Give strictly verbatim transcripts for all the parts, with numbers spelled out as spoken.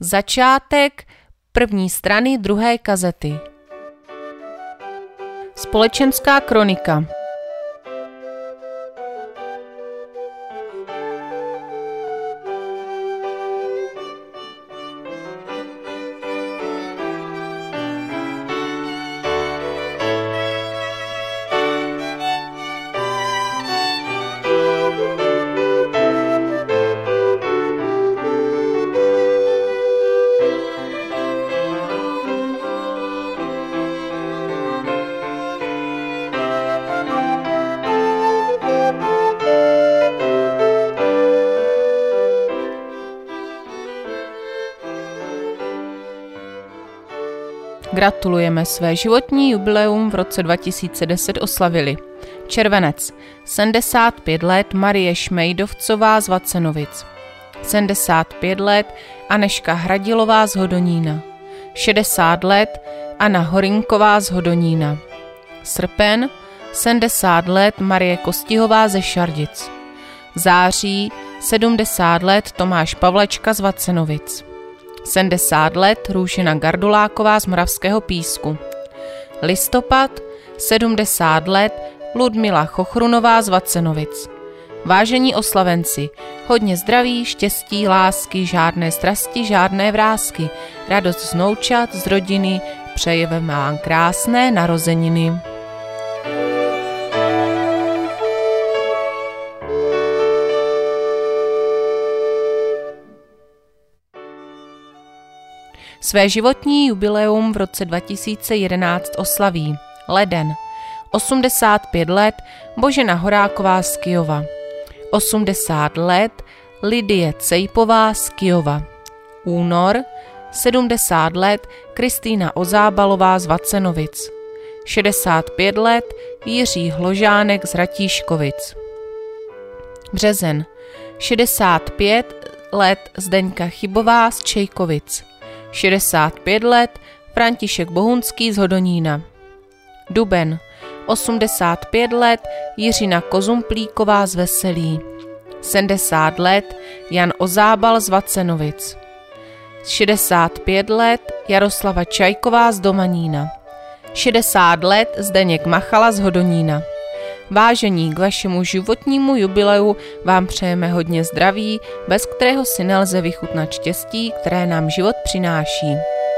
Začátek první strany druhé kazety. Společenská kronika. Gratulujeme, své životní jubileum v roce dva tisíce deset oslavili. Červenec. sedmdesát pět let Marie Šmejdovcová z Vacenovic. sedmdesát pět let Aneška Hradilová z Hodonína. šedesát let Anna Horinková z Hodonína. Srpen. sedmdesát let Marie Kostihová ze Šardic. Září. sedmdesát let Tomáš Pavlačka z Vacenovic. sedmdesát let Růžena Garduláková z Moravského Písku. Listopad. sedmdesát let Ludmila Chochrunová z Vacenovic. Vážení oslavenci, hodně zdraví, štěstí, lásky, žádné strasti, žádné vrásky, radost z vnoučat, z rodiny, přejeme vám krásné narozeniny. Své životní jubileum v roce dva tisíce jedenáct oslaví. Leden. osmdesát pět let Božena Horáková z Kyjova. osmdesát let Lidie Cejpová z Kyjova. Únor. sedmdesát let Kristýna Ozábalová z Vacenovic. šedesát pět let Jiří Hložánek z Ratíškovic. Březen. šedesát pět let Zdeňka Chybová z Čejkovic. šedesát pět let František Bohunský z Hodonína. Duben. osmdesát pět let Jiřina Kozumplíková z Veselí. sedmdesát let Jan Ozábal z Vacenovic. šedesát pět let Jaroslava Čajková z Domanína. šedesát let Zdeněk Machala z Hodonína. Vážení, k vašemu životnímu jubileu vám přejeme hodně zdraví, bez kterého si nelze vychutnat štěstí, které nám život přináší.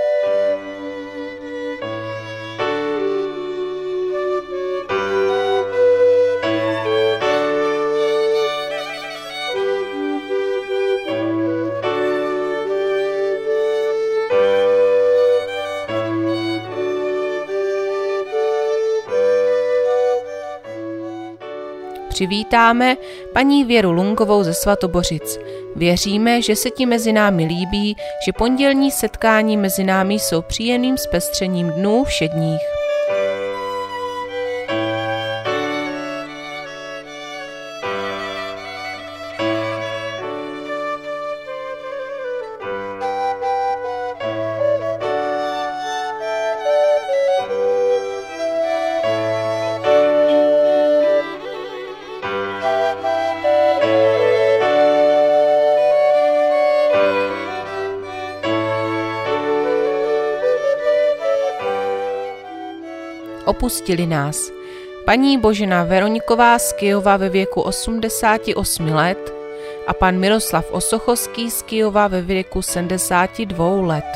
Přivítáme paní Věru Lungovou ze Svatobořic. Věříme, že se ti mezi námi líbí, že pondělní setkání mezi námi jsou příjemným zpestřením dnů všedních. Opustili nás paní Božena Veroniková z Kyjova ve věku osmdesáti osmi let a pan Miroslav Osochovský z Kyjova ve věku sedmdesáti dvou let.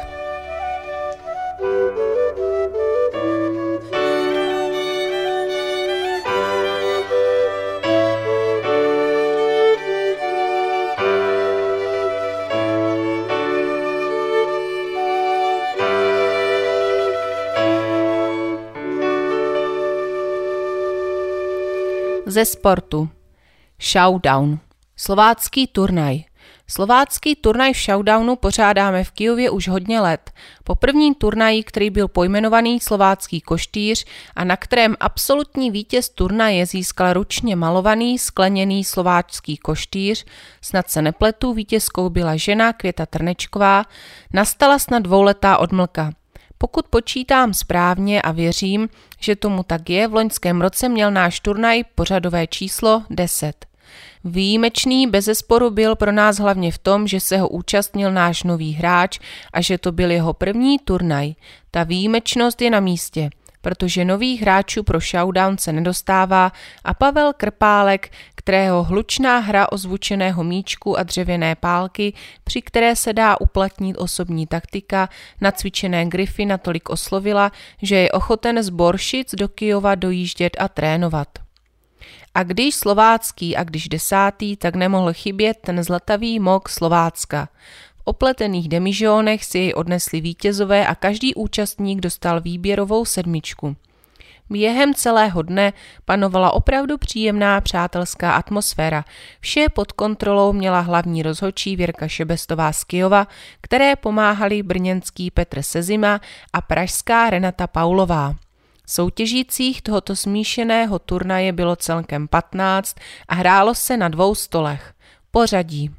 Ze sportu. Showdown. Slovácký turnaj. Slovácký turnaj v showdownu pořádáme v Kyjově už hodně let. Po prvním turnaji, který byl pojmenovaný Slovácký koštýř a na kterém absolutní vítěz turnaje získal ručně malovaný skleněný slovácký koštýř, snad se nepletu, vítězkou byla žena Květa Trnečková, nastala snad dvouletá odmlka. Pokud počítám správně a věřím, že tomu tak je, v loňském roce měl náš turnaj pořadové číslo deset. Výjimečný bezesporu byl pro nás hlavně v tom, že se ho účastnil náš nový hráč a že to byl jeho první turnaj. Ta výjimečnost je na místě, protože nových hráčů pro Showdown se nedostává a Pavel Krpálek, kterého hlučná hra ozvučeného míčku a dřevěné pálky, při které se dá uplatnit osobní taktika, nacvičené grify natolik oslovila, že je ochoten z Boršic do Kyjova dojíždět a trénovat. A když slovácký a když desátý, tak nemohl chybět ten zlatavý mok Slovácka. V opletených demižónech si jej odnesli vítězové a každý účastník dostal výběrovou sedmičku. Během celého dne panovala opravdu příjemná přátelská atmosféra. Vše pod kontrolou měla hlavní rozhodčí Věrka Šebestová z Kyjova, které pomáhali brněnský Petr Sezima a pražská Renata Paulová. Soutěžících tohoto smíšeného turnaje bylo celkem patnáct a hrálo se na dvou stolech. Pořadí.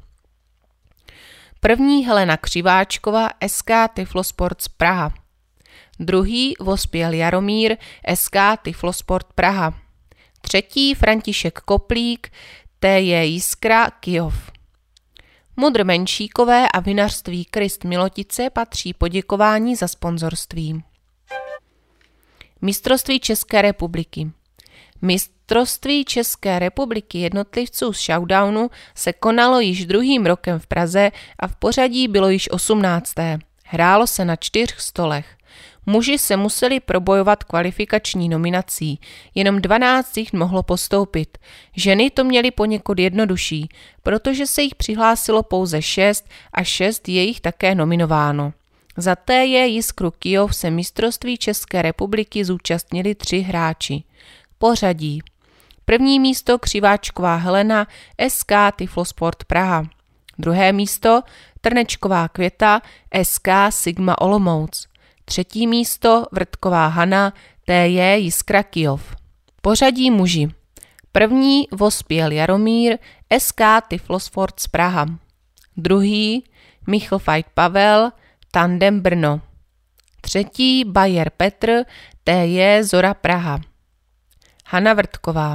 První Helena Křiváčková, S K Tyflosports Praha. Druhý Vospěl Jaromír, S K Tyflosport Praha. Třetí František Koplík, T J Jiskra Kyjov. Mudr Menšíkové a vinařství Krist Milotice patří poděkování za sponzorství. Mistrovství České republiky. Mistrovství České republiky jednotlivců z Showdownu se konalo již druhým rokem v Praze a v pořadí bylo již osmnácté. Hrálo se na čtyř stolech. Muži se museli probojovat kvalifikační nominací, jenom dvanáct jich mohlo postoupit. Ženy to měly poněkud jednodušší, protože se jich přihlásilo pouze šest a šest je jich také nominováno. Za T J Jiskru Kyjov se mistrovství České republiky zúčastnili tři hráči. Pořadí. První místo Křiváčková Helena, S K Tyflosport Praha. Druhé místo Trnečková Květa, S K Sigma Olomouc. Třetí místo Vrtková Hana, T J Jiskra Kyjov. Pořadí muži. První Vospěl Jaromír, S K Tyflosports Praha. Druhý Michlfajt Pavel, Tandem Brno. Třetí Bayer Petr, T J Zora Praha. Hana Vrtková.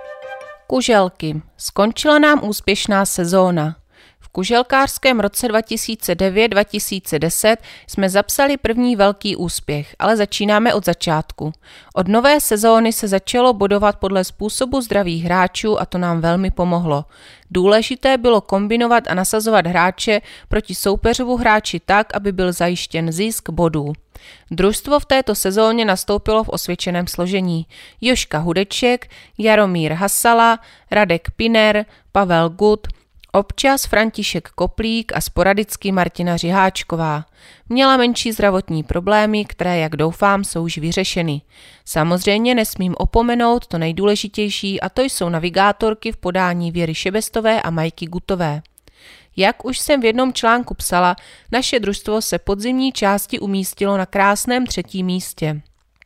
Kuželky. Skončila nám úspěšná sezóna. V kuželkářském roce dva tisíce devět dva tisíce deset jsme zapsali první velký úspěch, ale začínáme od začátku. Od nové sezóny se začalo bodovat podle způsobu zdravých hráčů a to nám velmi pomohlo. Důležité bylo kombinovat a nasazovat hráče proti soupeřovu hráči tak, aby byl zajištěn zisk bodů. Družstvo v této sezóně nastoupilo v osvědčeném složení. Joška Hudeček, Jaromír Hasala, Radek Piner, Pavel Gut, občas František Koplík a sporadicky Martina Řiháčková. Měla menší zdravotní problémy, které, jak doufám, jsou už vyřešeny. Samozřejmě nesmím opomenout to nejdůležitější a to jsou navigátorky v podání Věry Šebestové a Majky Gutové. Jak už jsem v jednom článku psala, naše družstvo se podzimní části umístilo na krásném třetím místě.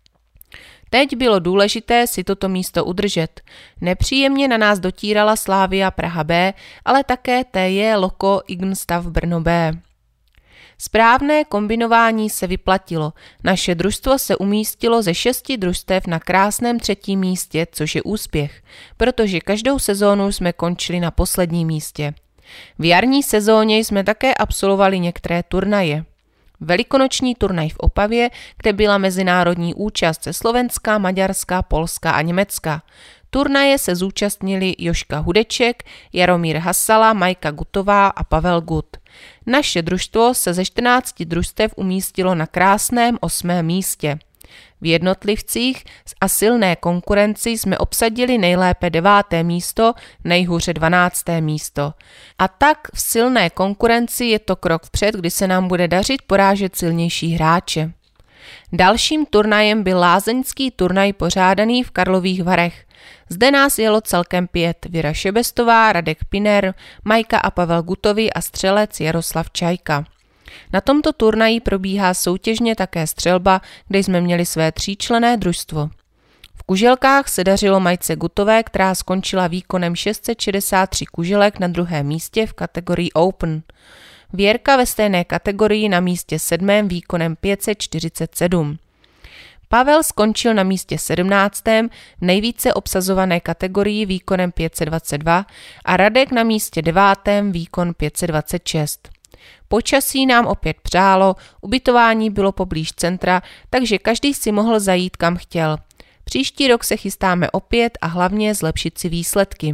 Teď bylo důležité si toto místo udržet. Nepříjemně na nás dotírala Slavia Praha B, ale také T J Loko Ignstav Brno B. Správné kombinování se vyplatilo. Naše družstvo se umístilo ze šesti družstev na krásném třetím místě, což je úspěch, protože každou sezónu jsme končili na posledním místě. V jarní sezóně jsme také absolvovali některé turnaje. Velikonoční turnaj v Opavě, kde byla mezinárodní účast ze Slovenska, Maďarska, Polska a Německa. Turnaje se zúčastnili Joška Hudeček, Jaromír Hasala, Majka Gutová a Pavel Gut. Naše družstvo se ze čtrnácti družstev umístilo na krásném osmém místě. V jednotlivcích a silné konkurenci jsme obsadili nejlépe deváté místo, nejhůře dvanácté místo. A tak v silné konkurenci je to krok vpřed, kdy se nám bude dařit porážet silnější hráče. Dalším turnajem byl lázeňský turnaj pořádaný v Karlových Varech. Zde nás jelo celkem pět: Věra Šebestová, Radek Piner, Majka a Pavel Gutovi a střelec Jaroslav Čajka. Na tomto turnaji probíhá soutěžně také střelba, kde jsme měli své tříčlenné družstvo. V kuželkách se dařilo Majce Gutové, která skončila výkonem šest set šedesát tři kuželek na druhém místě v kategorii Open. Věrka ve stejné kategorii na místě sedmém výkonem pět set čtyřicet sedm. Pavel skončil na místě sedmnáctém v nejvíce obsazované kategorii výkonem pět set dvacet dva a Radek na místě devátém výkon pět set dvacet šest. Počasí nám opět přálo, ubytování bylo poblíž centra, takže každý si mohl zajít kam chtěl. Příští rok se chystáme opět a hlavně zlepšit si výsledky.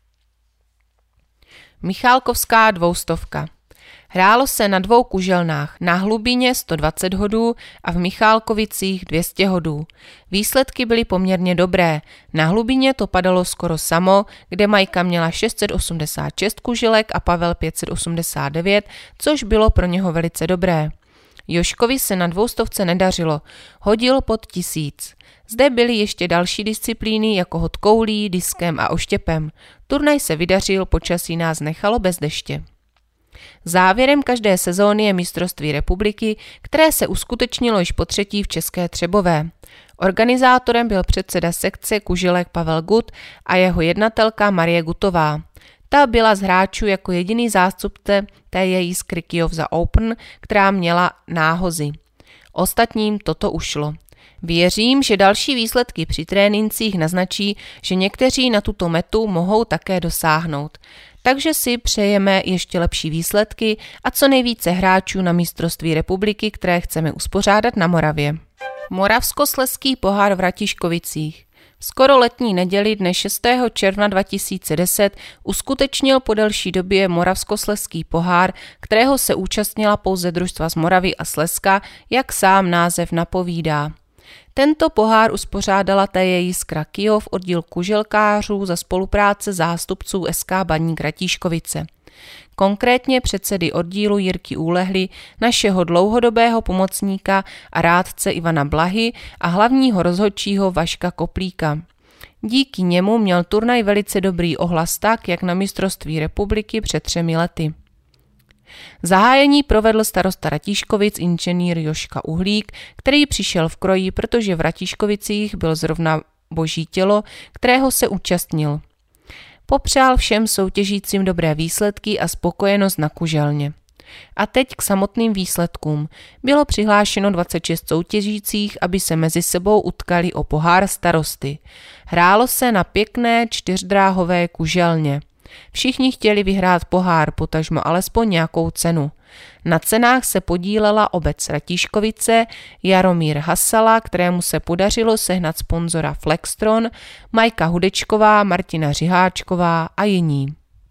Michálkovská dvoustovka. Hrálo se na dvou kuželnách, na Hlubině sto dvacet hodů a v Michálkovicích dvě stě hodů. Výsledky byly poměrně dobré. Na Hlubině to padalo skoro samo, kde Majka měla šest set osmdesát šest kuželek a Pavel pět set osmdesát devět, což bylo pro něho velice dobré. Joškovi se na dvoustovce nedařilo, hodil pod tisíc. Zde byly ještě další disciplíny jako hod koulí, diskem a oštěpem. Turnaj se vydařil, počasí nás nechalo bez deště. Závěrem každé sezóny je mistrovství republiky, které se uskutečnilo již po třetí v České Třebové. Organizátorem byl předseda sekce kuželek Pavel Gut a jeho jednatelka Marie Gutová. Ta byla z hráčů jako jediný zástupce té její z Krykyjov Open, která měla náhozy. Ostatním toto ušlo. Věřím, že další výsledky při trénincích naznačí, že někteří na tuto metu mohou také dosáhnout. Takže si přejeme ještě lepší výsledky a co nejvíce hráčů na mistrovství republiky, které chceme uspořádat na Moravě. Moravskoslezský pohár v Ratíškovicích. Skoro letní neděli dne šestého června dva tisíce deset uskutečnil po delší době Moravskoslezský pohár, kterého se účastnila pouze družstva z Moravy a Slezska, jak sám název napovídá. Tento pohár uspořádala T J Jiskra Kyjov oddíl kuželkářů za spolupráce zástupců S K Baník Ratíškovice. Konkrétně předsedy oddílu Jirky Úlehly, našeho dlouhodobého pomocníka a rádce Ivana Blahy a hlavního rozhodčího Vaška Koplíka. Díky němu měl turnaj velice dobrý ohlas tak, jak na mistrovství republiky před třemi lety. Zahájení provedl starosta Ratíškovic inženýr Joška Uhlík, který přišel v kroji, protože v Ratíškovicích byl zrovna boží tělo, kterého se účastnil. Popřál všem soutěžícím dobré výsledky a spokojenost na kuželně. A teď k samotným výsledkům. Bylo přihlášeno dvacet šest soutěžících, aby se mezi sebou utkali o pohár starosty. Hrálo se na pěkné čtyřdráhové kuželně. Všichni chtěli vyhrát pohár, potažmo alespoň nějakou cenu. Na cenách se podílela obec Ratíškovice, Jaromír Hasala, kterému se podařilo sehnat sponzora Flextron, Majka Hudečková, Martina Řiháčková a jiní.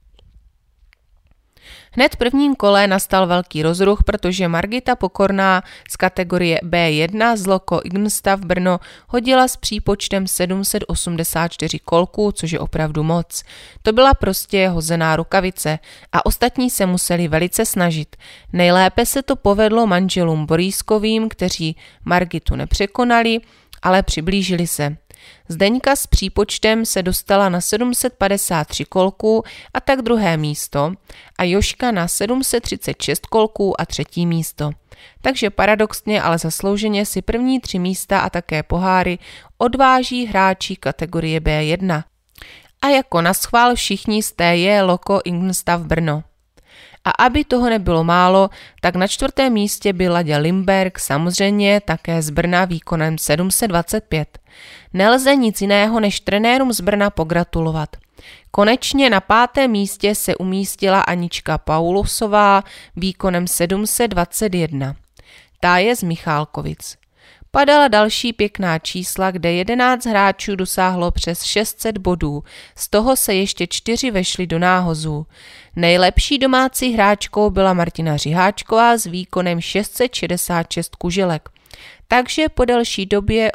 Hned v prvním kole nastal velký rozruch, protože Margita Pokorná z kategorie B jedna z Loko Ignstav Brno hodila s přípočtem sedm set osmdesát čtyři kolků, což je opravdu moc. To byla prostě hozená rukavice a ostatní se museli velice snažit. Nejlépe se to povedlo manželům Borískovým, kteří Margitu nepřekonali, ale přiblížili se. Zdeňka s přípočtem se dostala na sedm set padesát tři kolků a tak druhé místo a Joška na sedm set třicet šest kolků a třetí místo. Takže paradoxně, ale zaslouženě si první tři místa a také poháry odváží hráči kategorie B jedna. A jako naschvál všichni z T J Loko Ignstav Brno. A aby toho nebylo málo, tak na čtvrtém místě byl Ladě Limberg, samozřejmě také z Brna výkonem sedm set dvacet pět. Nelze nic jiného než trenérům z Brna pogratulovat. Konečně na pátém místě se umístila Anička Paulusová výkonem sedm set dvacet jedna. Ta je z Michálkovic. Padala další pěkná čísla, kde jedenáct hráčů dosáhlo přes šest set bodů, z toho se ještě čtyři vešly do náhozů. Nejlepší domácí hráčkou byla Martina Řiháčková s výkonem šest set šedesát šest kuželek. Takže po delší době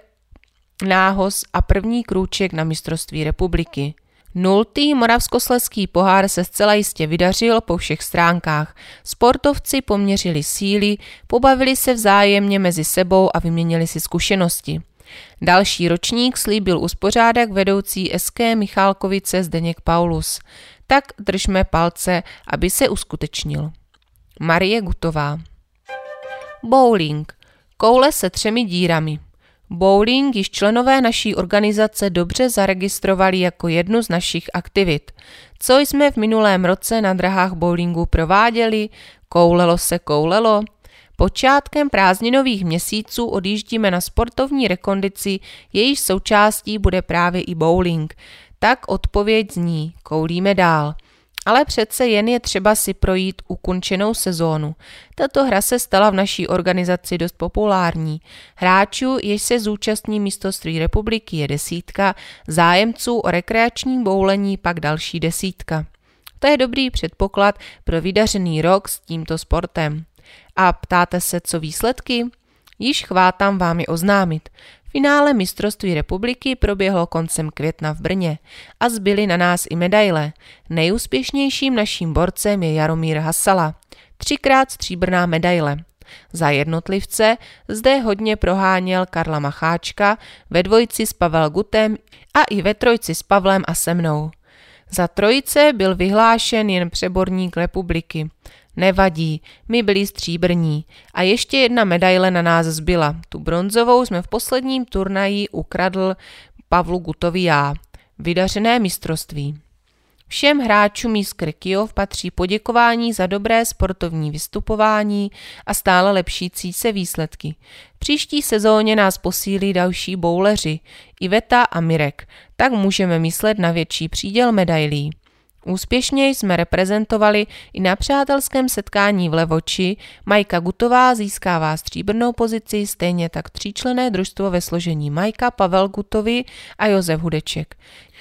nához a první krůček na mistrovství republiky. Nultý Moravskoslezský pohár se zcela jistě vydařil po všech stránkách. Sportovci poměřili síly, pobavili se vzájemně mezi sebou a vyměnili si zkušenosti. Další ročník slíbil uspořádat vedoucí S K Michálkovice Zdeněk Paulus. Tak držme palce, aby se uskutečnil. Marie Gutová. Bowling. Koule se třemi dírami. Bowling již členové naší organizace dobře zaregistrovali jako jednu z našich aktivit. Co jsme v minulém roce na drahách bowlingu prováděli? Koulelo se koulelo? Počátkem prázdninových měsíců odjíždíme na sportovní rekondici, jejíž součástí bude právě i bowling. Tak odpověď zní, koulíme dál. Ale přece jen je třeba si projít ukončenou sezónu. Tato hra se stala v naší organizaci dost populární. Hráčů, jež se zúčastní mistrovství republiky, je desítka, zájemců o rekreační boulení pak další desítka. To je dobrý předpoklad pro vydařený rok s tímto sportem. A ptáte se, co výsledky? Již chvátám vám je oznámit. Finále mistrovství republiky proběhlo koncem května v Brně a zbyly na nás i medaile. Nejúspěšnějším naším borcem je Jaromír Hasala. Třikrát stříbrná medaile. Za jednotlivce zde hodně proháněl Karla Macháčka, ve dvojici s Pavel Gutem a i ve trojci s Pavlem a se mnou. Za trojice byl vyhlášen jen přeborník republiky. Nevadí, my byli stříbrní. A ještě jedna medaile na nás zbyla. Tu bronzovou jsme v posledním turnaji ukradl Pavlu Gutovi já. Vydařené mistrovství. Všem hráčům Jiskry Kyjov patří poděkování za dobré sportovní vystupování a stále lepšící se výsledky. V příští sezóně nás posílí další bowleři, Iveta a Mirek, tak můžeme myslet na větší příděl medailí. Úspěšně jsme reprezentovali i na přátelském setkání v Levoči. Majka Gutová získává stříbrnou pozici, stejně tak tříčlenné družstvo ve složení Majka, Pavel Gutovi a Josef Hudeček.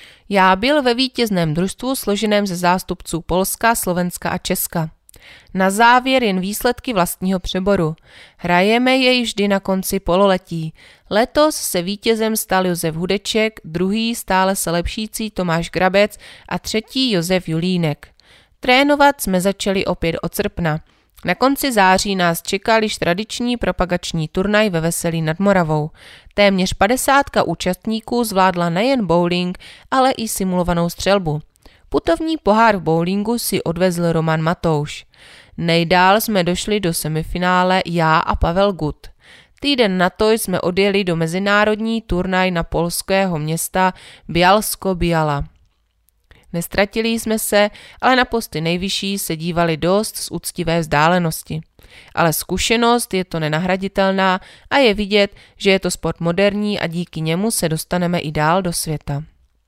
Já byl ve vítězném družstvu složeném ze zástupců Polska, Slovenska a Česka. Na závěr jen výsledky vlastního přeboru. Hrajeme jej vždy na konci pololetí. Letos se vítězem stal Josef Hudeček, druhý stále se lepšící Tomáš Grabec a třetí Josef Julínek. Trénovat jsme začali opět od srpna. Na konci září nás čekal již tradiční propagační turnaj ve Veselí nad Moravou. Téměř padesátka účastníků zvládla nejen bowling, ale i simulovanou střelbu. Putovní pohár v bowlingu si odvezl Roman Matouš. Nejdál jsme došli do semifinále já a Pavel Gut. Týden na to jsme odjeli do mezinárodní turnaj na polského města Bialsko-Biala. Nestratili jsme se, ale na posty nejvyšší se dívali dost z úctivé vzdálenosti. Ale zkušenost je to nenahraditelná a je vidět, že je to sport moderní a díky němu se dostaneme i dál do světa.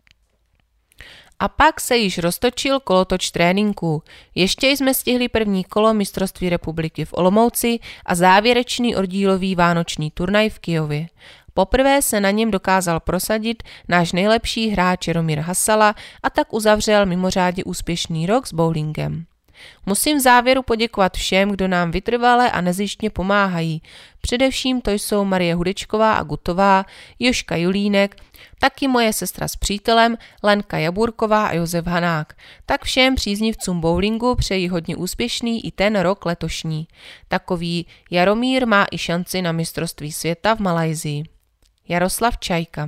A pak se již roztočil kolotoč tréninků. Ještě jsme stihli první kolo mistrovství republiky v Olomouci a závěrečný oddílový vánoční turnaj v Kyjově. Poprvé se na něm dokázal prosadit náš nejlepší hráč Jaromír Hasala a tak uzavřel mimořádně úspěšný rok s bowlingem. Musím v závěru poděkovat všem, kdo nám vytrvale a nezištně pomáhají. Především to jsou Marie Hudečková a Gutová, Jožka Julínek, taky moje sestra s přítelem, Lenka Jaburková a Josef Hanák. Tak všem příznivcům bowlingu přeji hodně úspěšný i ten rok letošní. Takový Jaromír má i šanci na mistrovství světa v Malajsii. Jaroslav Čajka.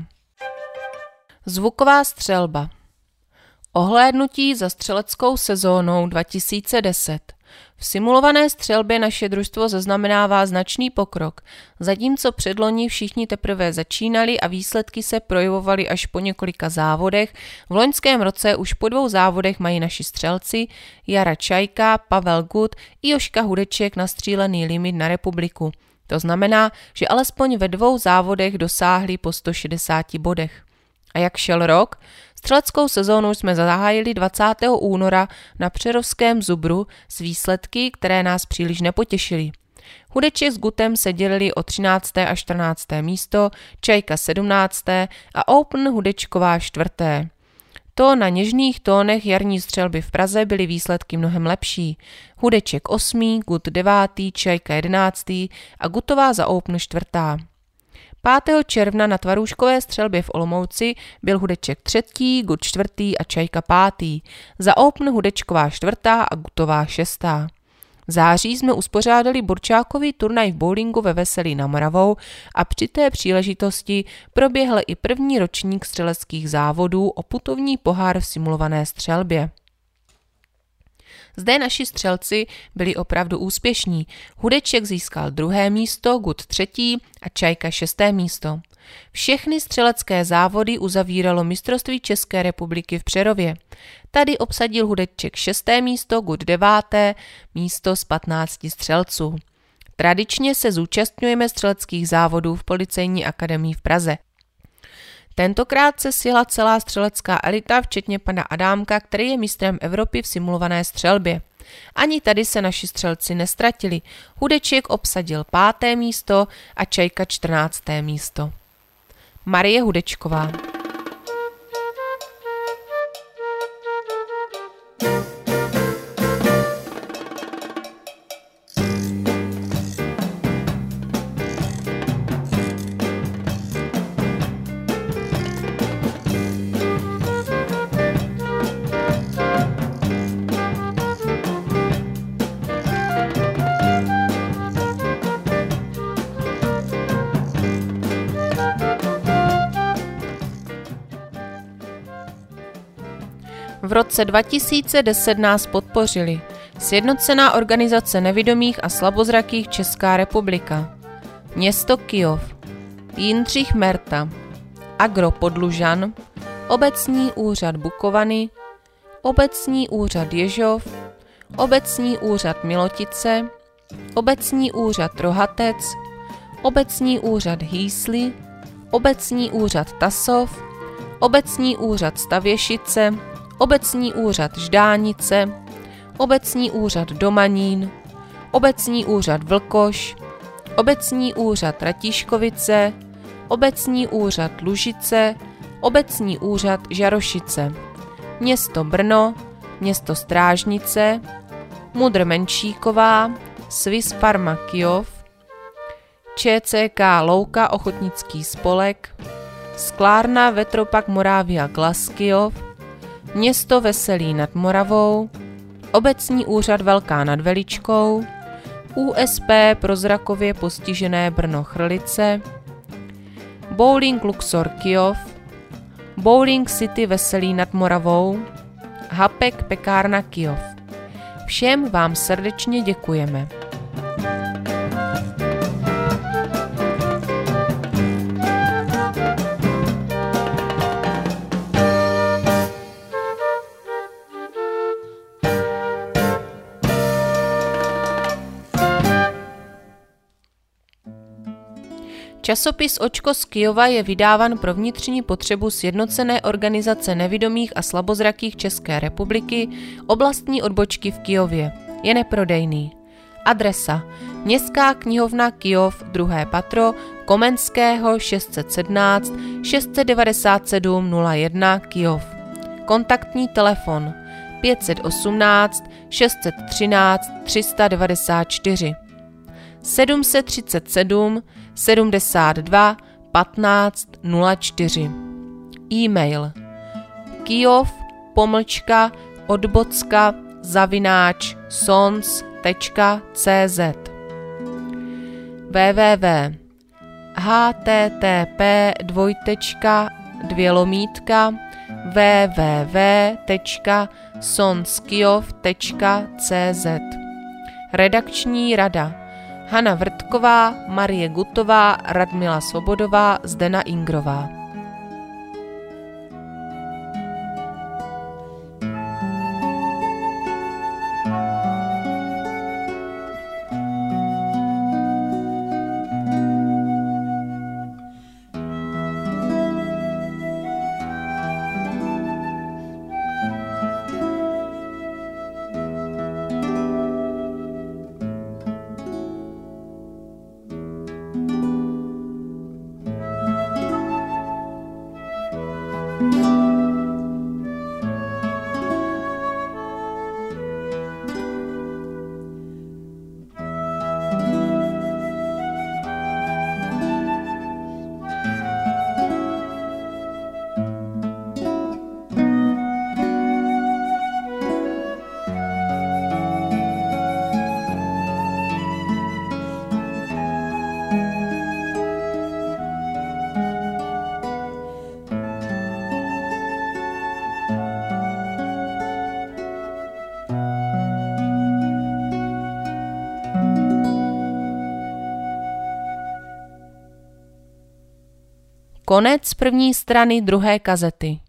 Zvuková střelba. Ohlédnutí za střeleckou sezónou dva tisíce deset. V simulované střelbě naše družstvo zaznamenává značný pokrok, zatímco předloni všichni teprve začínali a výsledky se projevovaly až po několika závodech. V loňském roce už po dvou závodech mají naši střelci Jara Čajka, Pavel Gut i Jožka Hudeček nastřílený limit na republiku. To znamená, že alespoň ve dvou závodech dosáhli po sto šedesáti bodech. A jak šel rok? Střeleckou sezónu jsme zahájili dvacátého února na Přerovském Zubru s výsledky, které nás příliš nepotěšily. Hudeček s Gutem se dělili o třinácté a čtrnácté místo, Čajka sedmnácté a Open Hudečková čtvrté. To na něžných tónech jarní střelby v Praze byly výsledky mnohem lepší. Hudeček osmý, Gut devátý, Čajka jedenáctý a Gutová za Open čtvrtá. pátého června na tvarůžkové střelbě v Olomouci byl Hudeček třetí, Gut čtvrtý a Čajka pátý. Za Open Hudečková čtvrtá a Gutová šestá. V září jsme uspořádali burčákový turnaj v bowlingu ve Veselí nad Moravou a při té příležitosti proběhl i první ročník střeleckých závodů o putovní pohár v simulované střelbě. Zde naši střelci byli opravdu úspěšní. Hudeček získal druhé místo, Gut třetí a Čajka šesté místo. Všechny střelecké závody uzavíralo mistrovství České republiky v Přerově. Tady obsadil Hudeček šesté místo, Gut deváté místo z patnácti střelců. Tradičně se zúčastňujeme střeleckých závodů v Policejní akademii v Praze. Tentokrát se sjela celá střelecká elita, včetně pana Adámka, který je mistrem Evropy v simulované střelbě. Ani tady se naši střelci nestratili. Hudeček obsadil páté místo a Čajka čtrnácté místo. Marie Hudečková. V roce dva tisíce deset nás podpořili Sjednocená organizace nevidomých a slabozrakých Česká republika, město Kyjov, Jindřich Merta, Agro Podlužan, Obecní úřad Bukovany, Obecní úřad Ježov, Obecní úřad Milotice, Obecní úřad Rohatec, Obecní úřad Hýsly, Obecní úřad Tasov, Obecní úřad Stavěšice, Obecní úřad Ždánice, Obecní úřad Domanín, Obecní úřad Vlkoš, Obecní úřad Ratíškovice, Obecní úřad Lužice, Obecní úřad Žarošice, město Brno, město Strážnice, Mudr Menšíková, Swiss Pharma Kyjov, ČCK Louka ochotnický spolek, Sklárna Vetropak Moravia Glass Kyjov, město Veselí nad Moravou, Obecní úřad Velká nad Veličkou, U S P pro zrakově postižené Brno Chrlice, Bowling Luxor Kyjov, Bowling City Veselí nad Moravou, Hapek Pekárna Kyjov. Všem vám srdečně děkujeme. Časopis Očko z Kyjova je vydáván pro vnitřní potřebu Sjednocené organizace nevidomých a slabozrakých České republiky, oblastní odbočky v Kyjově. Je neprodejný. Adresa: Městská knihovna Kyjov, druhé patro, Komenského šest set sedmnáct šest set devadesát sedm nula jedna Kyjov. Kontaktní telefon pět set osmnáct šest set třináct tři sta devadesát čtyři, sedm set třicet sedm sedmdesát dva patnáct nula čtyři. E-mail kyjov pomlčka odbocka zavináč sons tečka cz www http dvojtečka dvě lomítka www tečka sonskyjov tečka cz. Redakční rada: Hana Vrtková, Marie Gutová, Radmila Svobodová, Zdena Ingrová. Konec první strany druhé kazety.